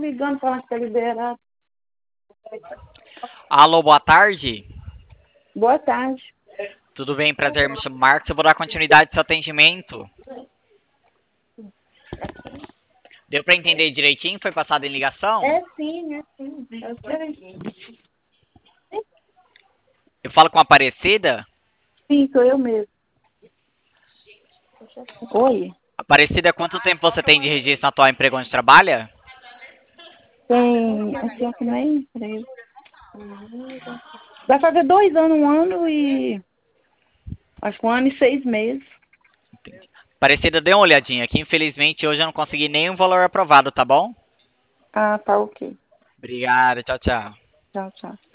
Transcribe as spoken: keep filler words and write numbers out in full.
ligando falando que tá liberado. Alô, boa tarde. Boa tarde. Tudo bem? Prazer, me chamo Marcos. Eu vou dar continuidade ao seu atendimento. Deu para entender direitinho? Foi passado em ligação? É sim, é sim. Eu sei. Eu falo com a Aparecida? Sim, sou eu mesmo. Oi? Aparecida, quanto tempo você tem de registro na atual emprego onde trabalha? Tem, assim, aqui não é emprego. Vai fazer dois anos, um ano e... Acho que um ano e seis meses. Aparecida, dê uma olhadinha aqui. Infelizmente, hoje eu não consegui nenhum valor aprovado, tá bom? Ah, tá ok. Obrigado, tchau, tchau. Tchau, tchau.